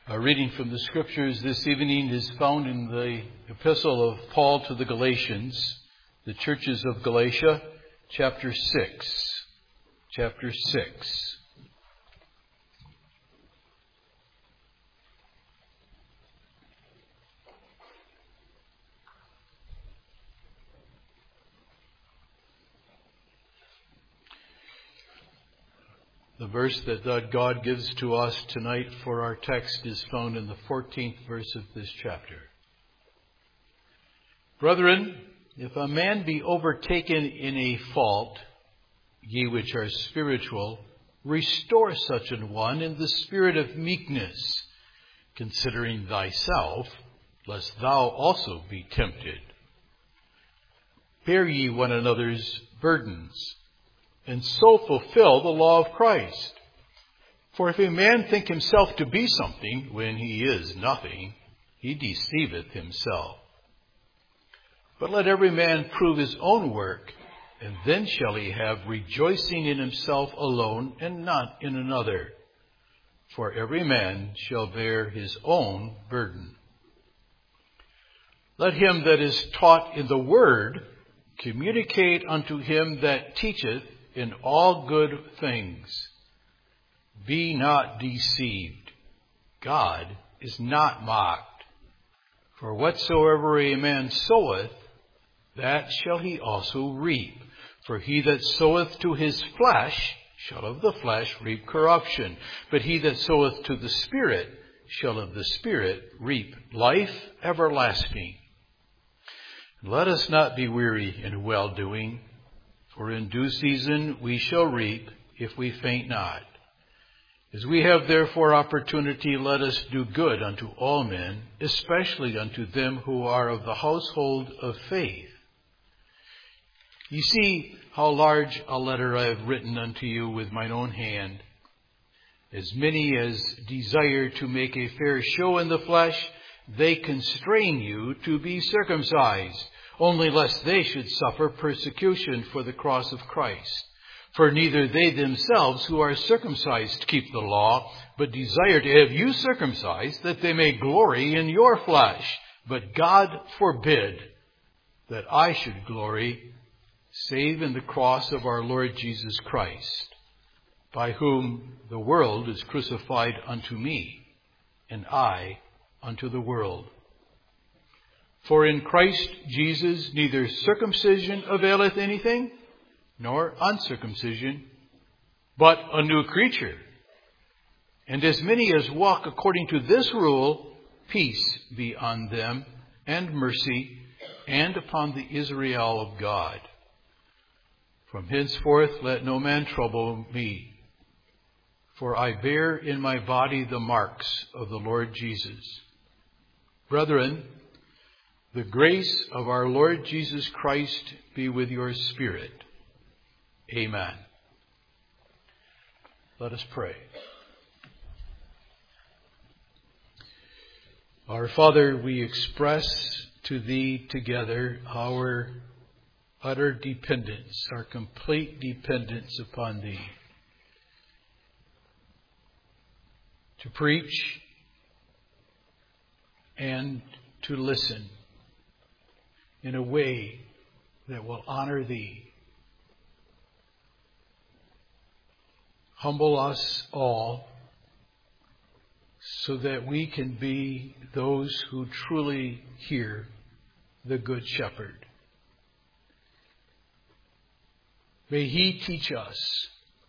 Our reading from the Scriptures this evening is found in the Epistle of Paul to the Galatians, the churches of Galatia, chapter 6. Chapter 6. The verse that God gives to us tonight for our text is found in the 14th verse of this chapter. Brethren, if a man be overtaken in a fault, ye which are spiritual, restore such an one in the spirit of meekness, considering thyself, lest thou also be tempted. Bear ye one another's burdens, and so fulfill the law of Christ. For if a man think himself to be something when he is nothing, he deceiveth himself. But let every man prove his own work, and then shall he have rejoicing in himself alone and not in another. For every man shall bear his own burden. Let him that is taught in the word communicate unto him that teacheth in all good things. Be not deceived. God is not mocked. For whatsoever a man soweth, that shall he also reap. For he that soweth to his flesh shall of the flesh reap corruption. But he that soweth to the Spirit shall of the Spirit reap life everlasting. Let us not be weary in well-doing, for in due season we shall reap if we faint not. As we have therefore opportunity, let us do good unto all men, especially unto them who are of the household of faith. Ye see how large a letter I have written unto you with mine own hand. As many as desire to make a fair show in the flesh, they constrain you to be circumcised, only lest they should suffer persecution for the cross of Christ. For neither they themselves who are circumcised keep the law, but desire to have you circumcised, that they may glory in your flesh. But God forbid that I should glory, save in the cross of our Lord Jesus Christ, by whom the world is crucified unto me, and I unto the world. For in Christ Jesus neither circumcision availeth anything, nor uncircumcision, but a new creature. And as many as walk according to this rule, peace be on them, and mercy, and upon the Israel of God. From henceforth let no man trouble me, for I bear in my body the marks of the Lord Jesus. Brethren, the grace of our Lord Jesus Christ be with your spirit. Amen. Let us pray. Our Father, we express to Thee together our utter dependence, our complete dependence upon Thee. To preach and to listen in a way that will honor Thee. Humble us all so that we can be those who truly hear the Good Shepherd. May He teach us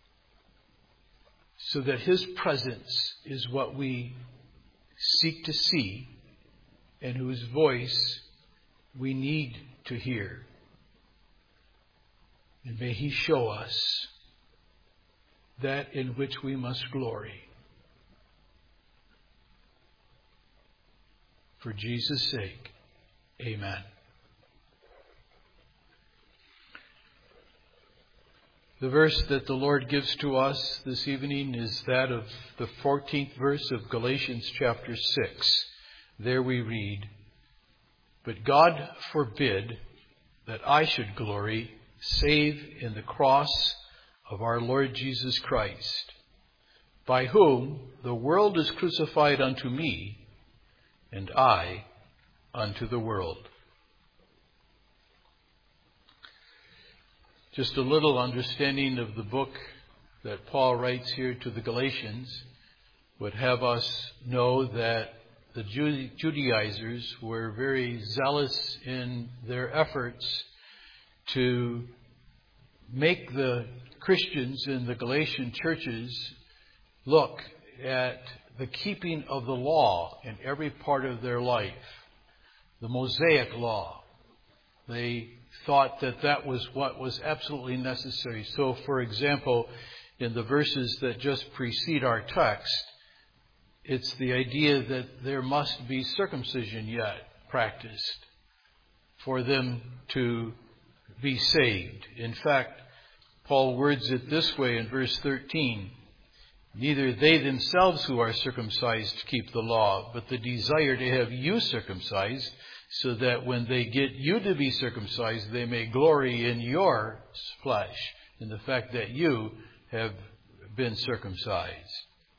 so that His presence is what we seek to see and whose voice we need to hear. And may He show us that in which we must glory. For Jesus' sake, amen. The verse that the Lord gives to us this evening is that of the 14th verse of Galatians chapter 6. There we read, "But God forbid that I should glory, save in the cross of our Lord Jesus Christ, by whom the world is crucified unto me, and I unto the world. Just a little understanding of the book that Paul writes here to the Galatians would have us know that the Judaizers were very zealous in their efforts to make the Christians in the Galatian churches look at the keeping of the law in every part of their life, the Mosaic law. They thought that that was what was absolutely necessary. So, for example, in the verses that just precede our text, it's the idea that there must be circumcision yet practiced for them to be saved. In fact, Paul words it this way in verse 13. Neither they themselves who are circumcised keep the law, but they desire to have you circumcised, so that when they get you to be circumcised, they may glory in your flesh, in the fact that you have been circumcised.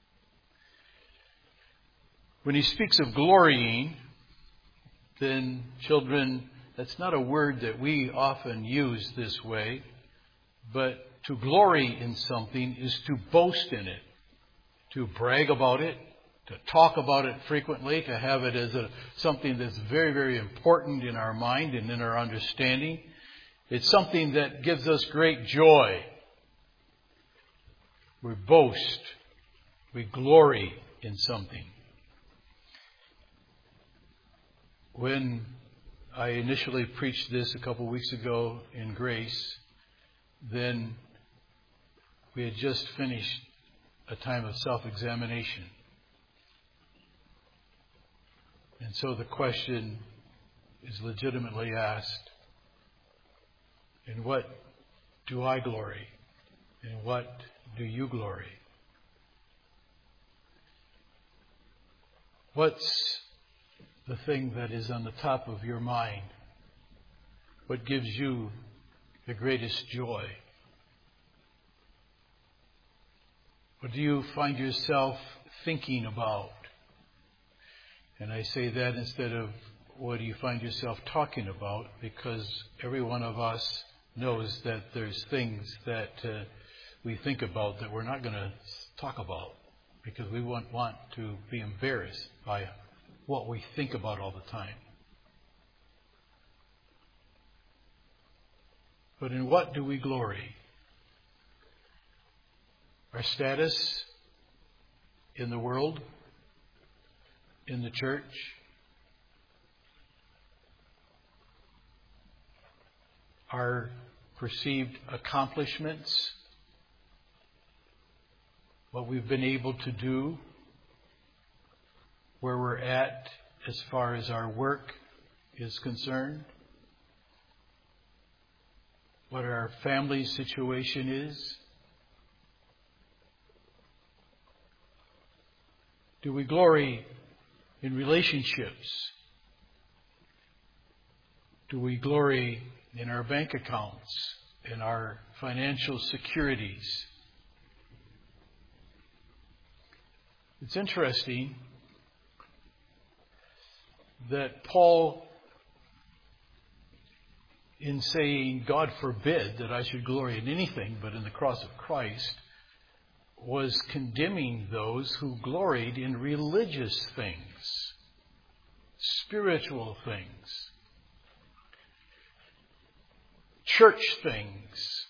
When he speaks of glorying, then children, that's not a word that we often use this way, but to glory in something is to boast in it, to brag about it, to talk about it frequently, to have it as something that's very, very important in our mind and in our understanding. It's something that gives us great joy. We boast. We glory in something. When I initially preached this a couple weeks ago in Grace, then we had just finished a time of self-examination. And so the question is legitimately asked, in what do I glory? In what do you glory? What's the thing that is on the top of your mind? What gives you the greatest joy? What do you find yourself thinking about? And I say that instead of what do you find yourself talking about, because every one of us knows that there's things that we think about that we're not going to talk about, because we won't want to be embarrassed by what we think about all the time. But in what do we glory? Our status in the world, in the church, our perceived accomplishments, what we've been able to do, where we're at as far as our work is concerned, what our family situation is. Do we glory in relationships? Do we glory in our bank accounts, in our financial securities? It's interesting that Paul, in saying, God forbid that I should glory in anything but in the cross of Christ, was condemning those who gloried in religious things, spiritual things, church things.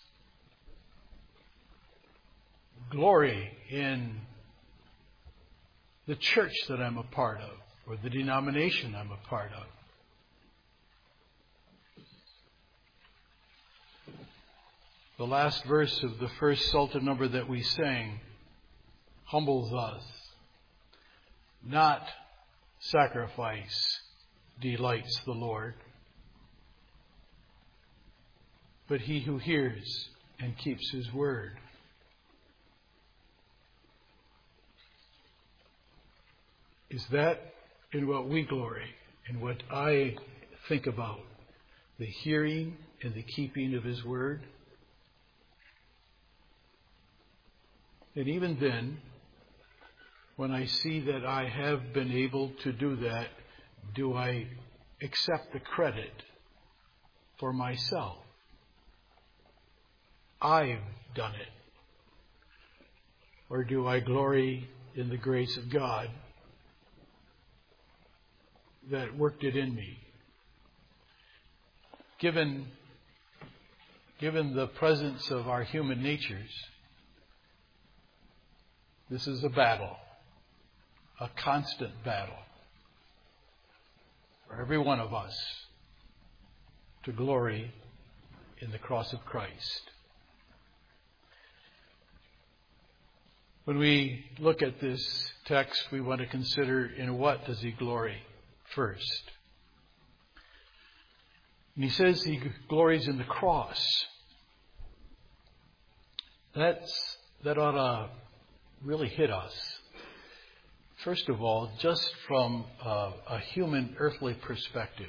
Glory in the church that I'm a part of, or the denomination I'm a part of. The last verse of the first Psalter number that we sang humbles us. Not sacrifice delights the Lord, but he who hears and keeps his word. Is that in what we glory, in what I think about, the hearing and the keeping of his word? And even then, When I see that I have been able to do that, do I accept the credit for myself? I've done it. Or do I glory in the grace of God that worked it in me? Given the presence of our human natures, this is a battle, a constant battle for every one of us to glory in the cross of Christ. When we look at this text, we want to consider in what does he glory first. And he says he glories in the cross. That ought to really hit us. First of all, just from a human earthly perspective.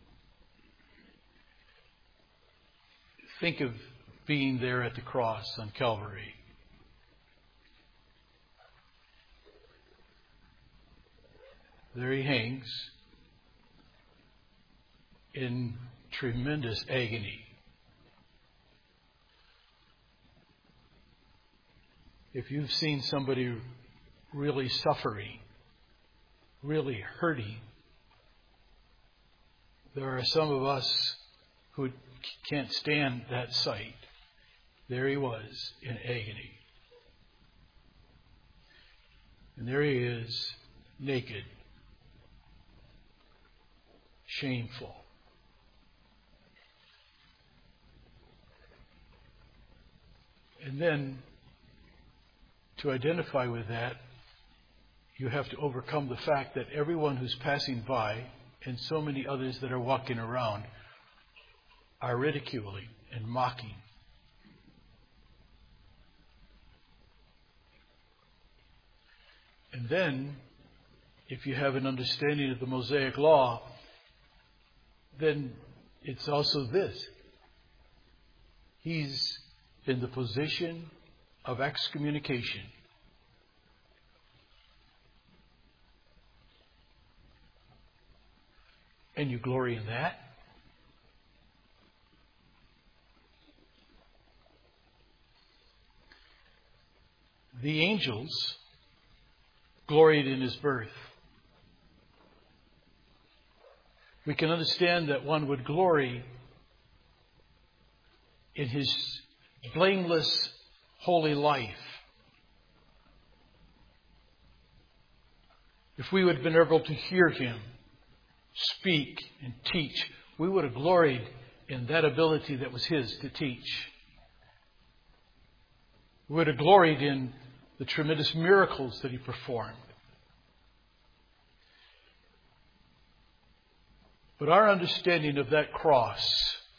Think of being there at the cross on Calvary. There he hangs in tremendous agony. If you've seen somebody really suffering, really hurting, there are some of us who can't stand that sight. There he was in agony. And there he is, naked, shameful. And then, to identify with that, you have to overcome the fact that everyone who's passing by and so many others that are walking around are ridiculing and mocking. And then, if you have an understanding of the Mosaic Law, then it's also this. He's in the position of excommunication. And you glory in that? The angels gloried in his birth. We can understand that one would glory in his blameless, holy life. If we would have been able to hear him speak and teach, we would have gloried in that ability that was his to teach. We would have gloried in the tremendous miracles that he performed. But our understanding of that cross,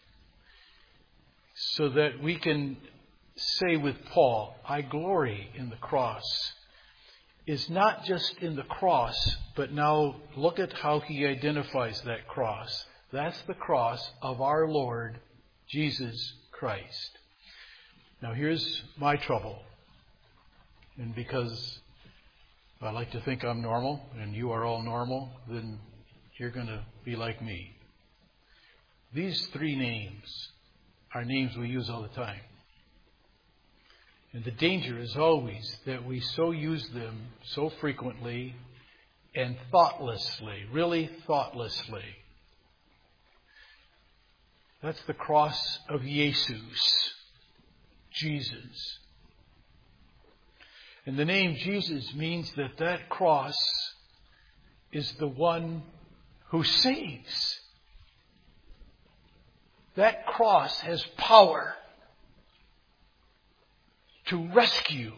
so that we can say with Paul, I glory in the cross, is not just in the cross, but now look at how he identifies that cross. That's the cross of our Lord Jesus Christ. Now here's my trouble. And because I like to think I'm normal, and you are all normal, then you're going to be like me. These three names are names we use all the time. And the danger is always that we so use them so frequently and thoughtlessly, really thoughtlessly. That's the cross of Jesus, Jesus. And the name Jesus means that cross is the one who saves. That cross has power to rescue,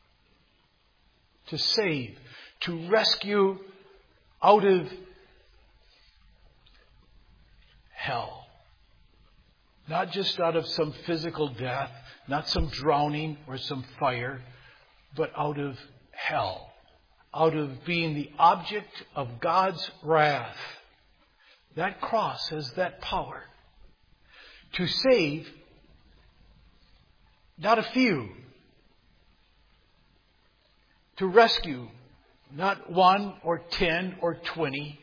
to save, to rescue out of hell. Not just out of some physical death, not some drowning or some fire, but out of hell, out of being the object of God's wrath. That cross has that power to save not a few, to rescue Not 1 or 10 or 20.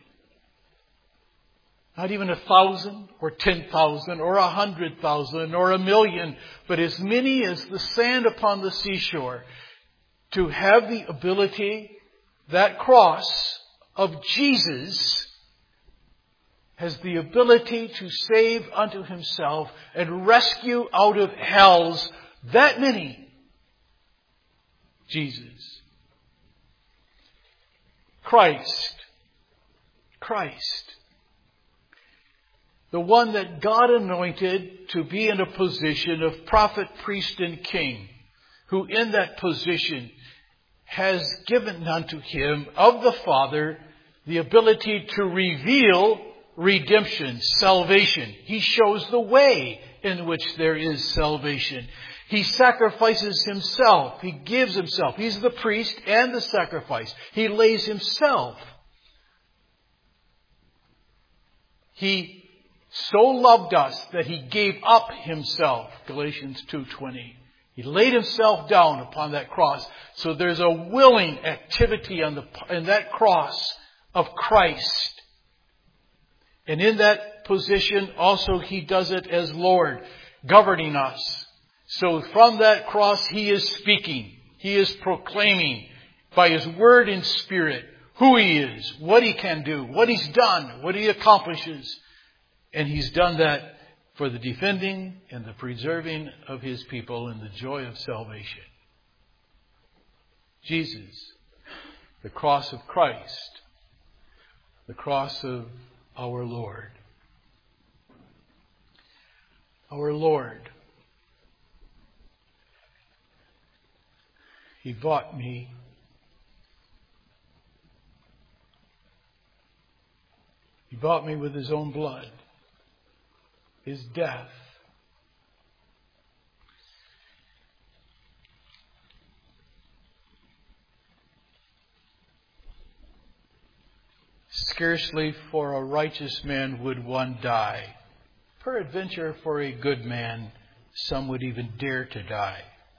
Not even 1,000 or 10,000 or 100,000 or 1,000,000, but as many as the sand upon the seashore, to have the ability, that cross of Jesus has the ability to save unto himself and rescue out of hells that many. Jesus. Christ. The one that God anointed to be in a position of prophet, priest, and king, who in that position has given unto him of the Father the ability to reveal redemption, salvation. He shows the way in which there is salvation. He sacrifices himself. He gives himself. He's the priest and the sacrifice. He lays himself. He so loved us that he gave up himself. Galatians 2:20. He laid himself down upon that cross. So there's a willing activity in that cross of Christ. And in that position also he does it as Lord, governing us. So from that cross he is speaking. He is proclaiming by his word and spirit who he is, what he can do, what he's done, what he accomplishes. And he's done that for the defending and the preserving of his people in the joy of salvation. Jesus, the cross of Christ, the cross of our Lord. Our Lord. He bought me. He bought me with his own blood. His death. Scarcely for a righteous man would one die. Peradventure for a good man, some would even dare to die.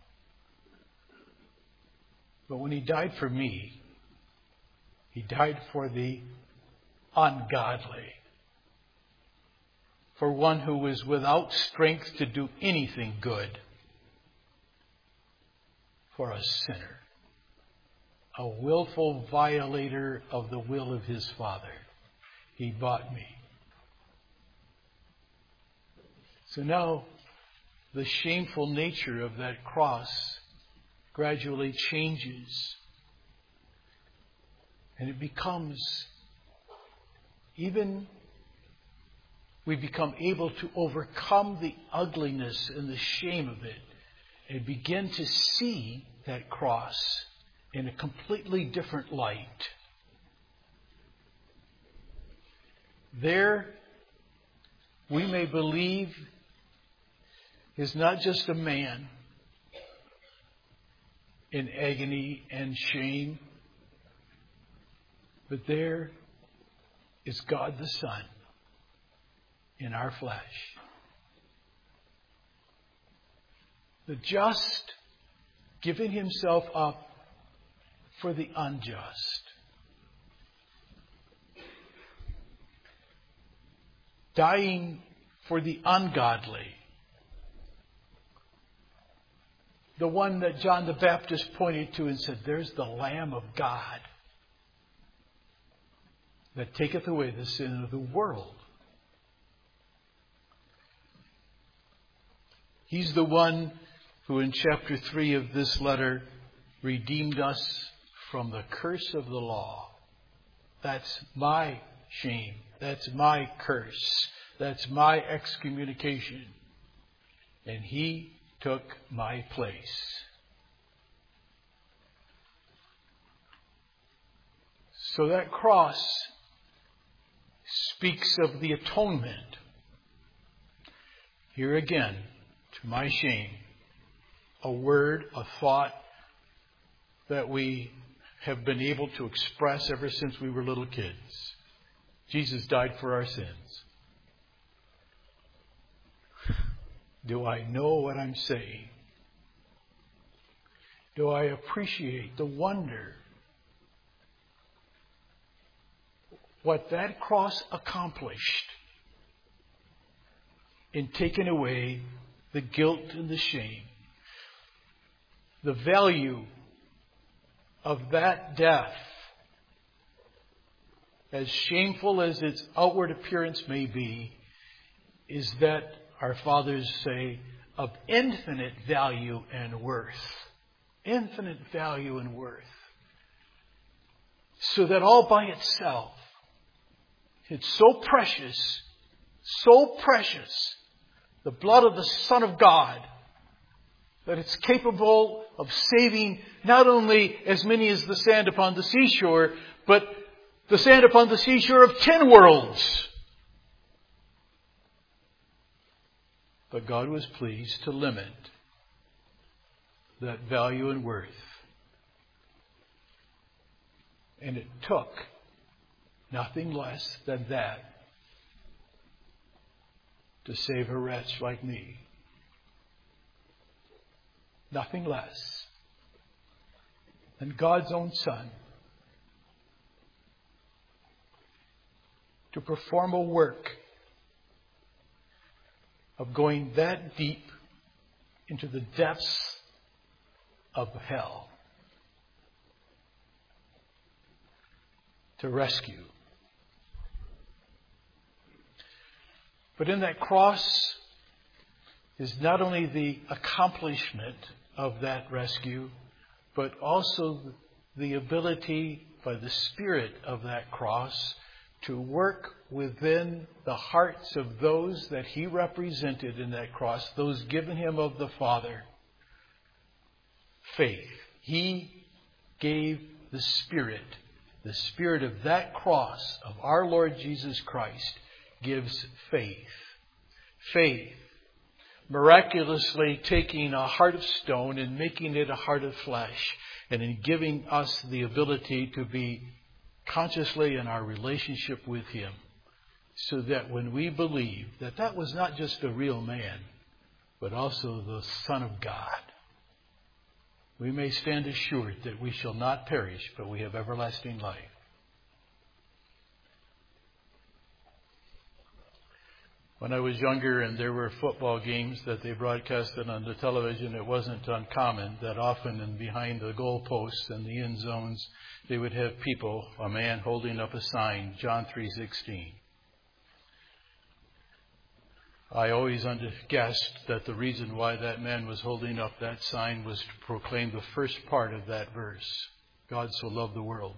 But when he died for me, he died for the ungodly. For one who was without strength to do anything good. For a sinner. A willful violator of the will of his Father. He bought me. So now, the shameful nature of that cross gradually changes. And it becomes we become able to overcome the ugliness and the shame of it and begin to see that cross in a completely different light. There, we may believe, is not just a man in agony and shame, but there is God the Son in our flesh. The just giving himself up for the unjust. Dying for the ungodly. The one that John the Baptist pointed to and said, there's the Lamb of God that taketh away the sin of the world. He's the one who in chapter 3 of this letter redeemed us from the curse of the law. That's my shame. That's my curse. That's my excommunication. And he took my place. So that cross speaks of the atonement. Here again, to my shame, a word, a thought that we have been able to express ever since we were little kids. Jesus died for our sins. Do I know what I'm saying? Do I appreciate the wonder what that cross accomplished in taking away the guilt and the shame, the value of that death, as shameful as its outward appearance may be, is that our fathers say of infinite value and worth. Infinite value and worth. So that all by itself, it's so precious, the blood of the Son of God, that it's capable of saving not only as many as the sand upon the seashore, but the sand upon the seashore of 10 worlds. But God was pleased to limit that value and worth. And it took nothing less than that to save a wretch like me. Nothing less than God's own Son to perform a work of going that deep into the depths of hell to rescue. But in that cross is not only the accomplishment of that rescue, but also the ability by the Spirit of that cross to work within the hearts of those that He represented in that cross, those given Him of the Father. Faith. He gave the Spirit of that cross of our Lord Jesus Christ gives faith. Faith. Miraculously taking a heart of stone and making it a heart of flesh, and in giving us the ability to be consciously in our relationship with Him, so that when we believe that that was not just a real man, but also the Son of God, we may stand assured that we shall not perish, but we have everlasting life. When I was younger and there were football games that they broadcasted on the television, it wasn't uncommon that often and behind the goalposts and the end zones, they would have people, a man holding up a sign, John 3:16. I always guessed that the reason why that man was holding up that sign was to proclaim the first part of that verse. God so loved the world.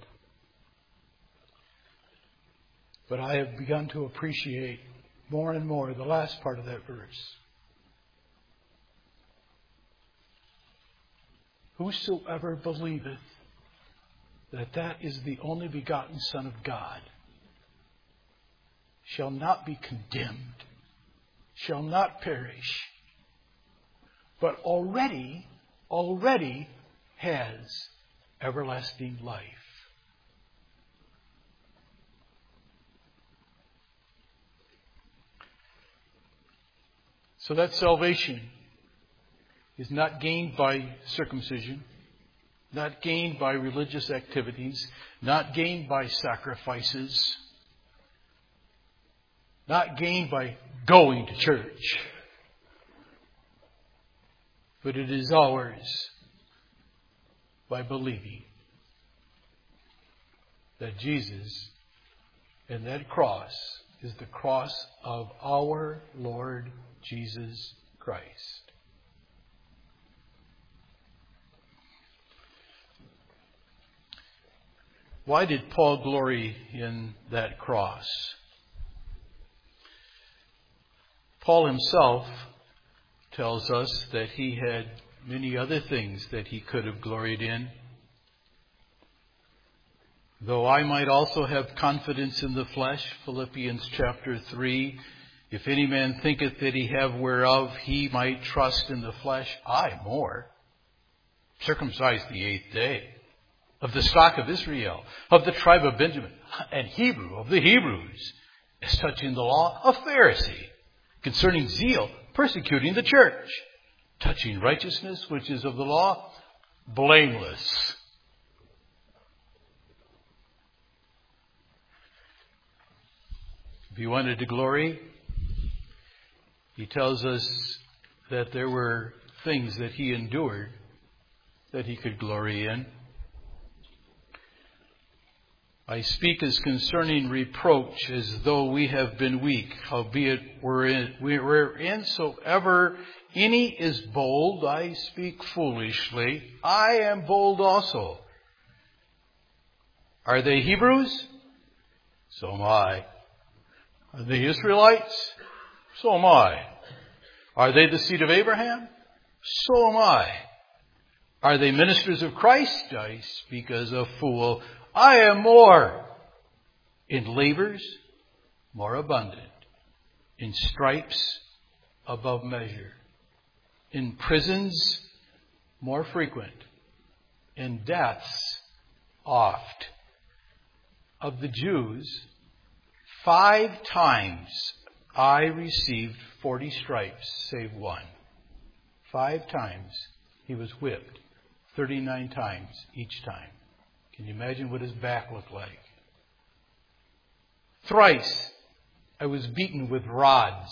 But I have begun to appreciate more and more the last part of that verse. Whosoever believeth that that is the only begotten Son of God shall not be condemned, shall not perish, but already has everlasting life. So that salvation is not gained by circumcision, not gained by religious activities, not gained by sacrifices, not gained by going to church, but it is ours by believing that Jesus and that cross is the cross of our Lord Jesus Christ. Why did Paul glory in that cross? Paul himself tells us that he had many other things that he could have gloried in. Though I might also have confidence in the flesh, Philippians chapter 3, if any man thinketh that he have whereof he might trust in the flesh, I more. Circumcised the 8th day, of the stock of Israel, of the tribe of Benjamin, and Hebrew of the Hebrews, as touching the law, a Pharisee, concerning zeal, persecuting the church, touching righteousness, which is of the law, blameless. If he wanted to glory, he tells us that there were things that he endured that he could glory in. I speak as concerning reproach, as though we have been weak, howbeit whereinsoever any is bold, I speak foolishly, I am bold also. Are they Hebrews? So am I. Are they Israelites? So am I. Are they the seed of Abraham? So am I. Are they ministers of Christ? I speak as a fool. I am more. In labors, more abundant. In stripes, above measure. In prisons, more frequent. In deaths, oft. Of the Jews, 5 times I received 40 stripes, save one. 5 times he was whipped, 39 times each time. Can you imagine what his back looked like? Thrice I was beaten with rods.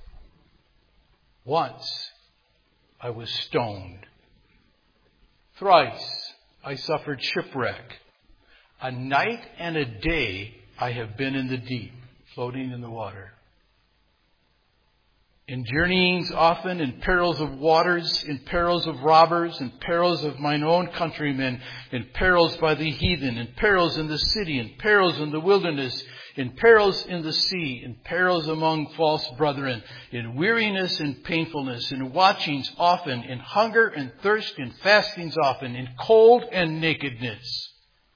Once I was stoned. Thrice I suffered shipwreck. A night and a day I have been in the deep, floating in the water. In journeyings often, in perils of waters, in perils of robbers, in perils of mine own countrymen, in perils by the heathen, in perils in the city, in perils in the wilderness, in perils in the sea, in perils among false brethren, in weariness and painfulness, in watchings often, in hunger and thirst, in fastings often, in cold and nakedness.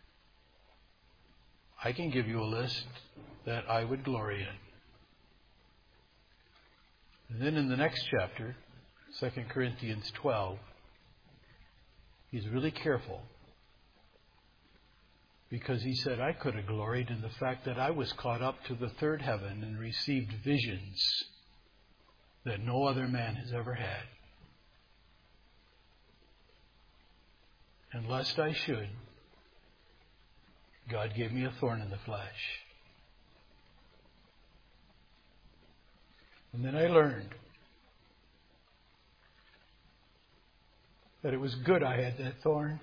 I can give you a list that I would glory in. And then in the next chapter, 2 Corinthians 12, he's really careful. Because he said, I could have gloried in the fact that I was caught up to the third heaven and received visions that no other man has ever had. And lest I should, God gave me a thorn in the flesh. And then I learned that it was good I had that thorn,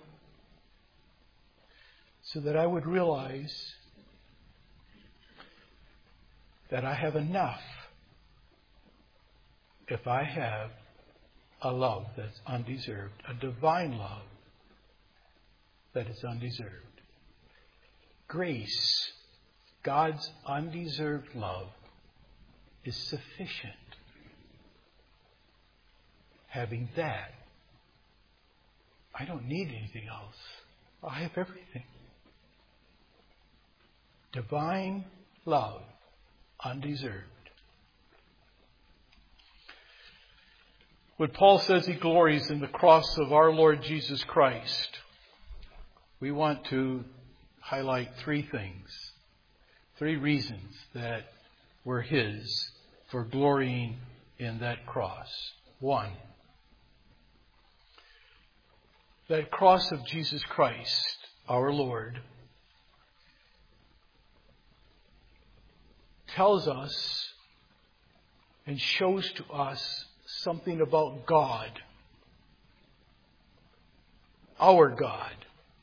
so that I would realize that I have enough if I have a love that's undeserved, a divine love that is undeserved. Grace, God's undeserved love, is sufficient. Having that, I don't need anything else. I have everything. Divine love, undeserved. When Paul says he glories in the cross of our Lord Jesus Christ, we want to highlight 3 things, 3 reasons that were his for glorying in that cross. 1, that cross of Jesus Christ, our Lord, tells us and shows to us something about God, our God,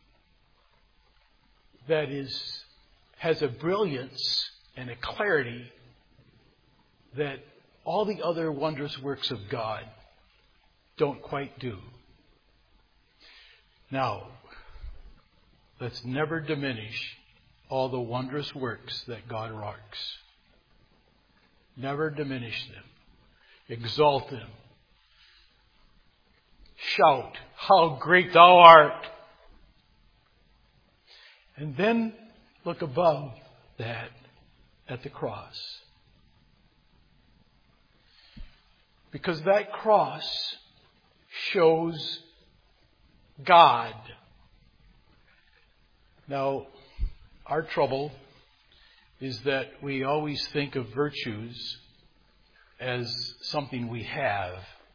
that has a brilliance and a clarity that all the other wondrous works of God don't quite do. Now, let's never diminish all the wondrous works that God works. Never diminish them. Exalt them. Shout, how great thou art! And then look above that at the cross. Because that cross shows God. Now, our trouble is that we always think of virtues as something we have.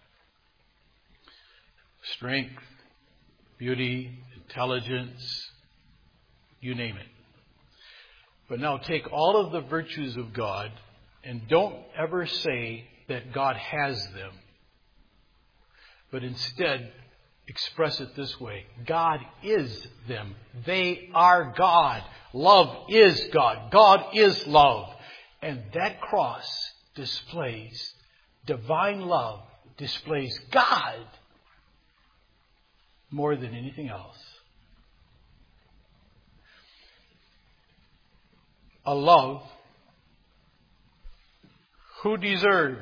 Strength, beauty, intelligence, you name it. But now take all of the virtues of God And don't ever say that God has them, but instead express it this way. God is them. They are God. Love is God. God is love. And that cross displays divine love, displays God more than anything else. A love who deserved.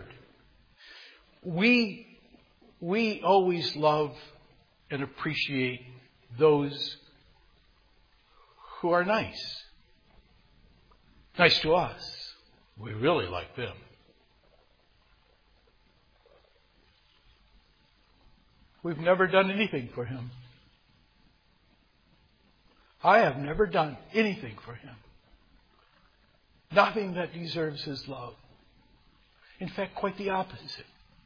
We always love and appreciate those who are nice. Nice to us. We really like them. We've never done anything for him. I have never done anything for him. Nothing that deserves his love. In fact, quite the opposite.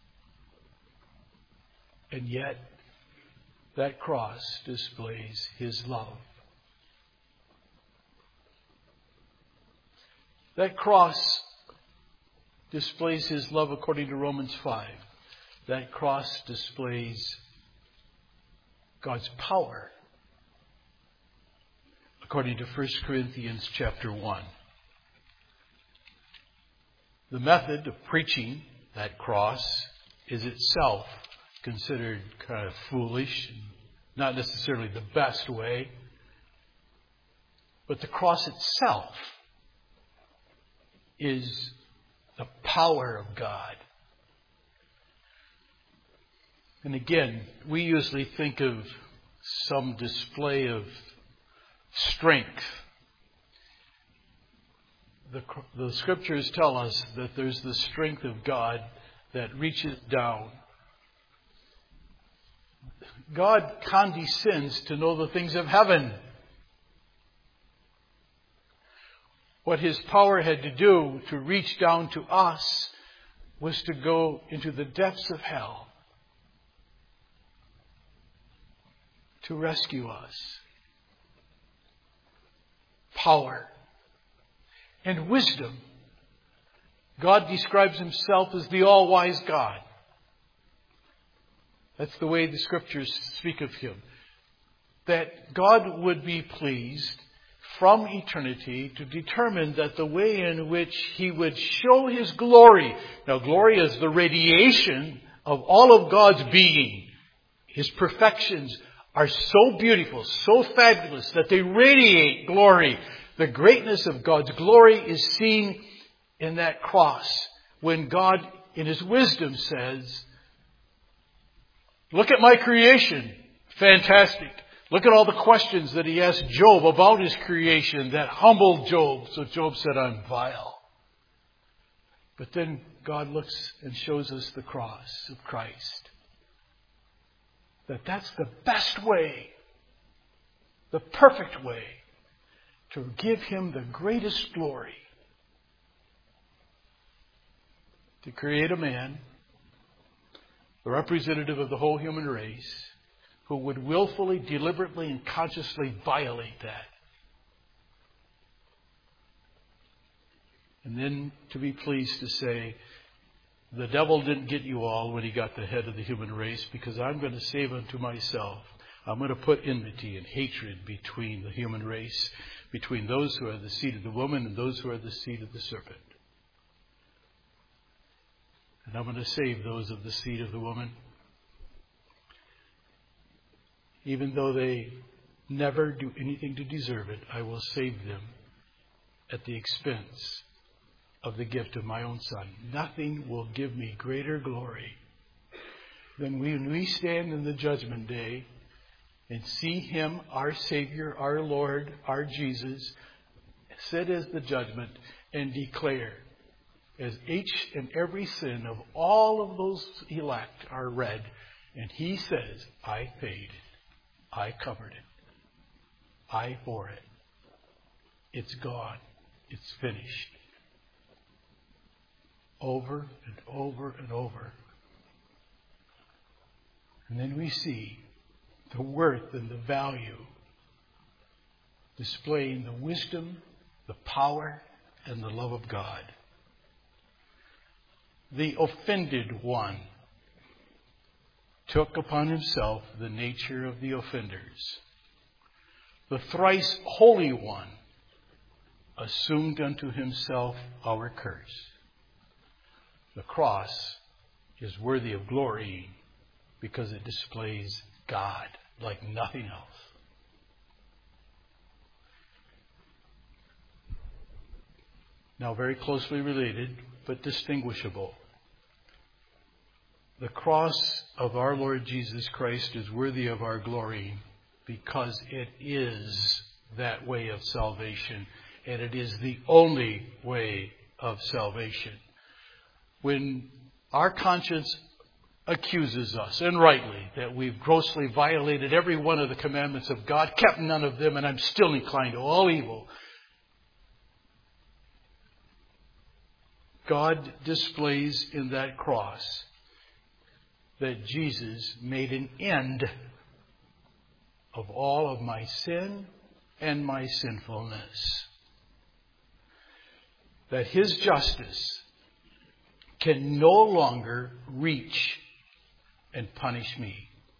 And yet, that cross displays his love. That cross displays his love according to Romans 5. That cross displays God's power according to 1 Corinthians chapter 1. The method of preaching that cross is itself considered kind of foolish, not necessarily the best way. But the cross itself is the power of God. And again, we usually think of some display of strength. The scriptures tell us that there's the strength of God that reaches down. God condescends to know the things of heaven. What his power had to do to reach down to us was to go into the depths of hell to rescue us. Power and wisdom. God describes himself as the all-wise God. That's the way the scriptures speak of him. That God would be pleased from eternity to determine that the way in which he would show his glory. Now, glory is the radiation of all of God's being. His perfections are so beautiful, so fabulous, that they radiate glory. The greatness of God's glory is seen in that cross when God, in his wisdom, says, look at my creation. Fantastic. Look at all the questions that he asked Job about his creation that humbled Job. So Job said, I'm vile. But then God looks and shows us the cross of Christ. That's the best way, the perfect way to give him the greatest glory. To create a man, the representative of the whole human race, who would willfully, deliberately, and consciously violate that. And then to be pleased to say, the devil didn't get you all when he got the head of the human race, because I'm going to save unto myself. I'm going to put enmity and hatred between the human race, between those who are the seed of the woman and those who are the seed of the serpent. And I'm going to save those of the seed of the woman. Even though they never do anything to deserve it, I will save them at the expense of the gift of my own Son. Nothing will give me greater glory than when we stand in the judgment day and see him, our Savior, our Lord, our Jesus, sit as the judgment and declare, as each and every sin of all of those elect are read, and he says, I paid it. I covered it. I bore it. It's gone. It's finished. Over and over and over. And then we see the worth and the value displaying the wisdom, the power, and the love of God. the offended one, took upon himself the nature of the offenders. The thrice holy one assumed unto himself our curse. The cross is worthy of glory because it displays God like nothing else. Now, very closely related, but distinguishable. The cross of our Lord Jesus Christ is worthy of our glory because it is that way of salvation, and it is the only way of salvation. When our conscience accuses us, and rightly, that we've grossly violated every one of the commandments of God, kept none of them, and I'm still inclined to all evil, God displays in that cross that Jesus made an end of all of my sin and my sinfulness. That His justice can no longer reach and punish me.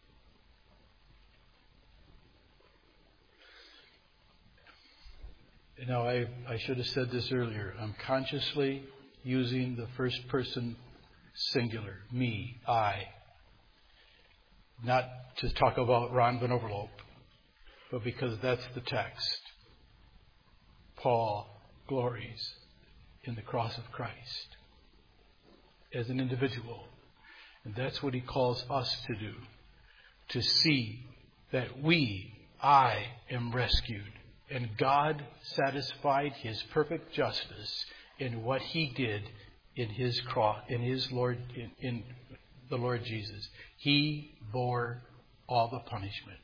Now, I should have said this earlier. I'm consciously using the first person singular, me, I. Not to talk about Ron Van Overloop, but because that's the text. Paul glories in the cross of Christ as an individual. And that's what he calls us to do. To see that I am rescued. And God satisfied His perfect justice in what He did in His cross, in the Lord Jesus. He bore all the punishment.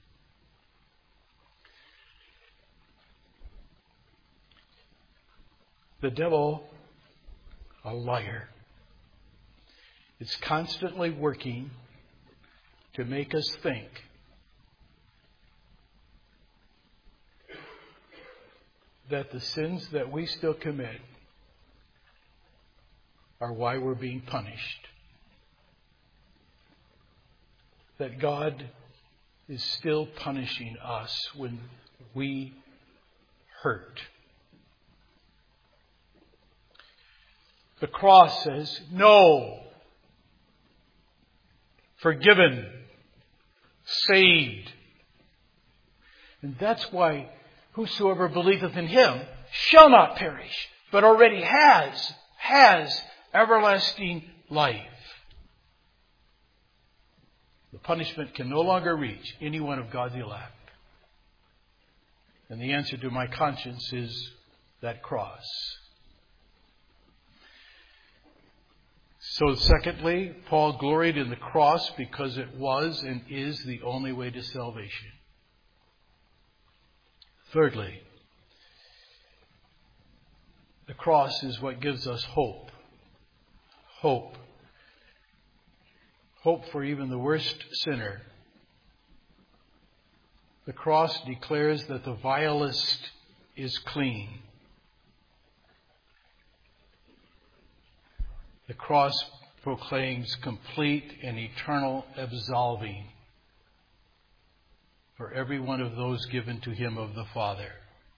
The devil, a liar, is constantly working to make us think that the sins that we still commit are why we're being punished. That God is still punishing us when we hurt. The cross says, no, forgiven, saved. And that's why whosoever believeth in Him shall not perish, but already has everlasting life. The punishment can no longer reach any one of God's elect. And the answer to my conscience is that cross. So secondly, Paul gloried in the cross because it was and is the only way to salvation. Thirdly, the cross is what gives us hope. Hope. Hope for even the worst sinner. The cross declares that the vilest is clean. The cross proclaims complete and eternal absolving for every one of those given to Him of the Father.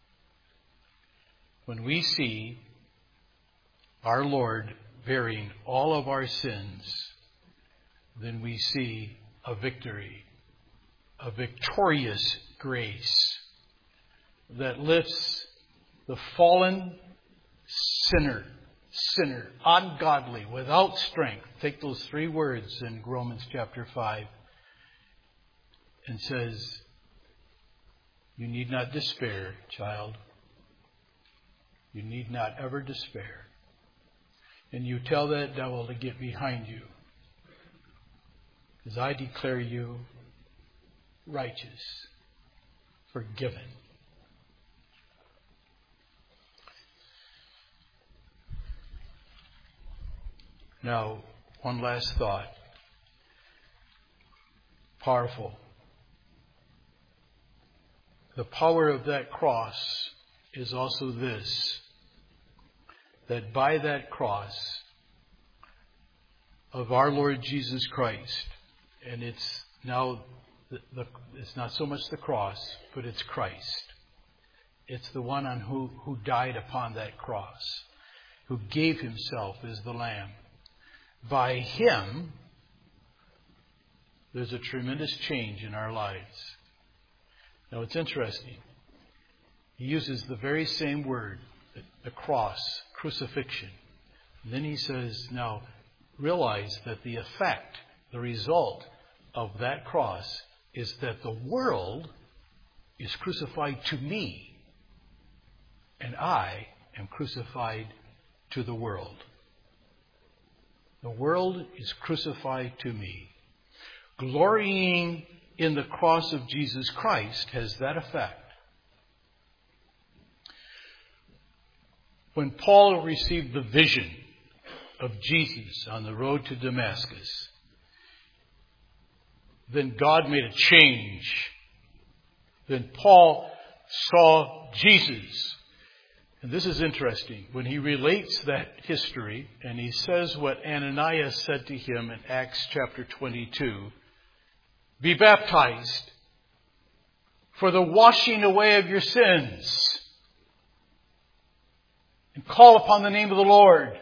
When we see our Lord bearing all of our sins, then we see a victory, a victorious grace that lifts the fallen sinner, ungodly, without strength. Take those 3 words in Romans chapter 5 and says, you need not despair, child. You need not ever despair. And you tell that devil to get behind you. Because I declare you righteous, forgiven. Now, one last thought. Powerful. The power of that cross is also this, that by that cross, of our Lord Jesus Christ. And it's now, it's not so much the cross, but it's Christ. It's the one on who died upon that cross, who gave himself as the Lamb. By him, there's a tremendous change in our lives. Now it's interesting. He uses the very same word, the cross, crucifixion. And then he says, now realize that the effect, the result of that cross is that the world is crucified to me, and I am crucified to the world. The world is crucified to me. Glorying in the cross of Jesus Christ has that effect. When Paul received the vision of Jesus on the road to Damascus, then God made a change. Then Paul saw Jesus. And this is interesting. When he relates that history, and he says what Ananias said to him in Acts chapter 22, be baptized for the washing away of your sins, and call upon the name of the Lord.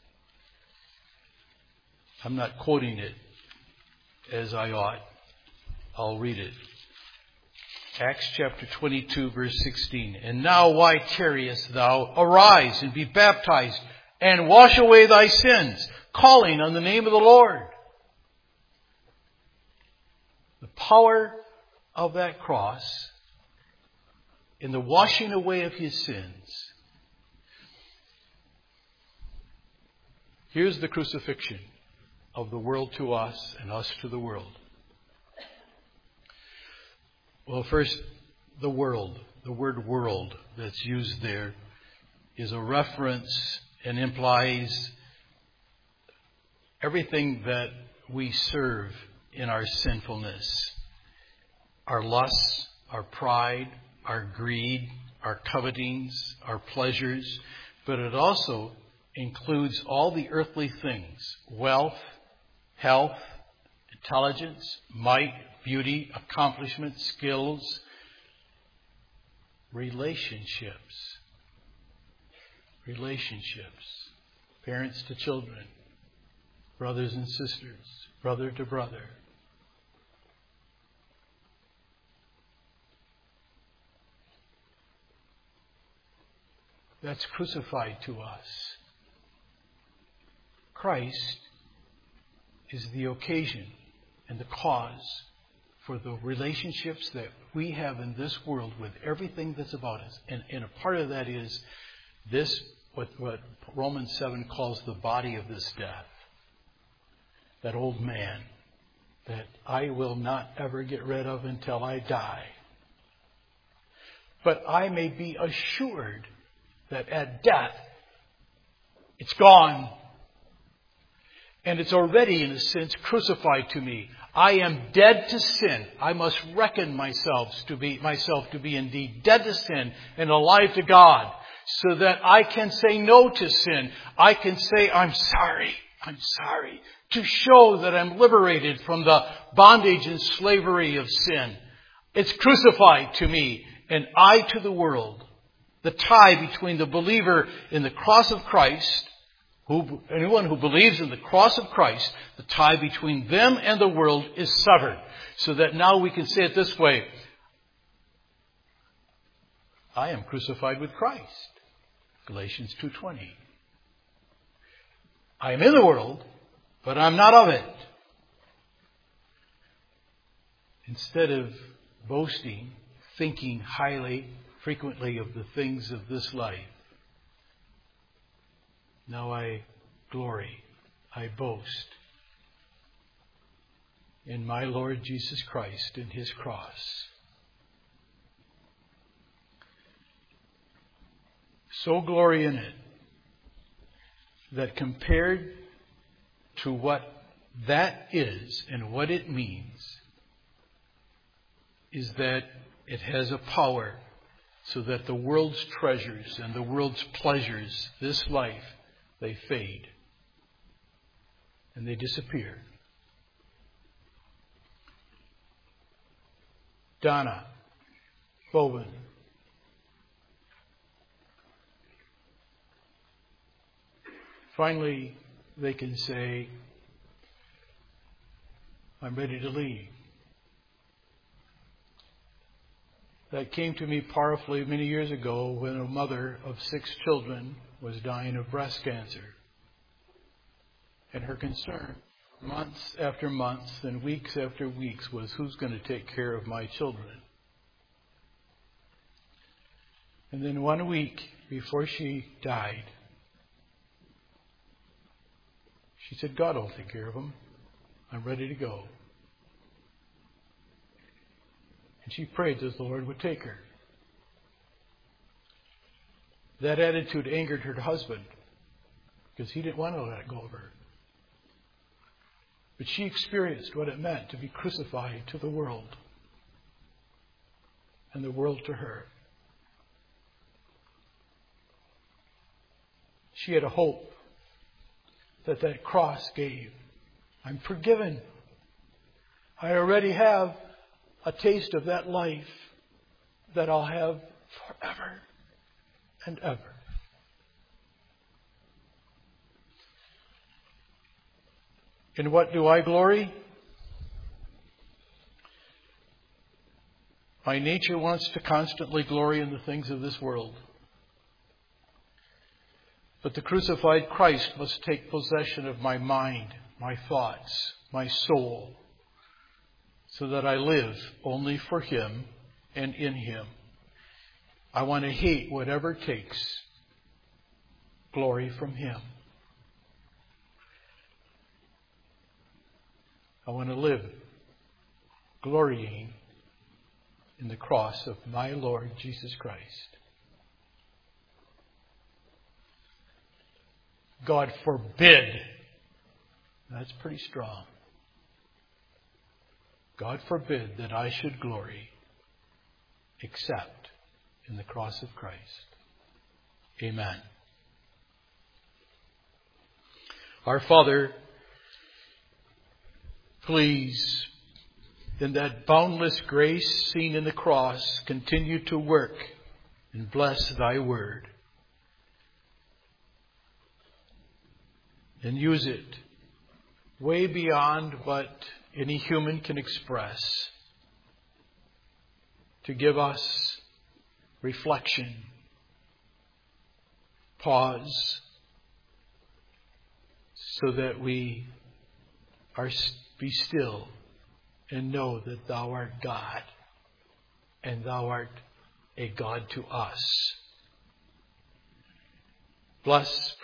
I'm not quoting it as I ought. I'll read it. Acts chapter 22, verse 16. And now why tarriest thou? Arise and be baptized and wash away thy sins, calling on the name of the Lord. The power of that cross in the washing away of his sins. Here's the crucifixion of the world to us and us to the world. Well, first, the world. The word world that's used there is a reference and implies everything that we serve in our sinfulness. Our lusts, our pride, our greed, our covetings, our pleasures. But it also includes all the earthly things: wealth, health, intelligence, might, beauty, accomplishment, skills, relationships, parents to children, brothers and sisters, brother to brother. That's crucified to us. Christ is the occasion and the cause for the relationships that we have in this world with everything that's about us. And a part of that is this, what Romans 7 calls the body of this death. That old man that I will not ever get rid of until I die. But I may be assured that at death, it's gone. And it's already, in a sense, crucified to me. I am dead to sin. I must reckon myself to be indeed dead to sin and alive to God, so that I can say no to sin. I can say, I'm sorry, to show that I'm liberated from the bondage and slavery of sin. It's crucified to me, and I to the world. The tie between the believer in the cross of Christ, anyone who believes in the cross of Christ, the tie between them and the world is severed. So that now we can say it this way: I am crucified with Christ. Galatians 2:20. I am in the world, but I'm not of it. Instead of boasting, thinking highly, frequently of the things of this life, now I glory, I boast in my Lord Jesus Christ and His cross. So glory in it that compared to what that is and what it means, is that it has a power so that the world's treasures and the world's pleasures, this life, they fade. and they disappear. Donna Bowen. Finally, they can say, I'm ready to leave. That came to me powerfully many years ago when a mother of 6 children was dying of breast cancer. And her concern, months after months and weeks after weeks, was who's going to take care of my children. And then 1 week before she died, she said, God will take care of them. I'm ready to go. And she prayed that the Lord would take her. That attitude angered her husband because he didn't want to let go of her. But she experienced what it meant to be crucified to the world and the world to her. She had a hope that cross gave. I'm forgiven. I already have a taste of that life that I'll have forever and ever. In what do I glory? My nature wants to constantly glory in the things of this world. But the crucified Christ must take possession of my mind, my thoughts, my soul, so that I live only for Him and in Him. I want to hate whatever takes glory from Him. I want to live glorying in the cross of my Lord Jesus Christ. God forbid. That's pretty strong. God forbid that I should glory except in the cross of Christ. Amen. Our Father, please, in that boundless grace seen in the cross, continue to work and bless Thy word. And use it way beyond what any human can express to give us reflection, pause, so that we are be still and know that Thou art God and Thou art a God to us. Bless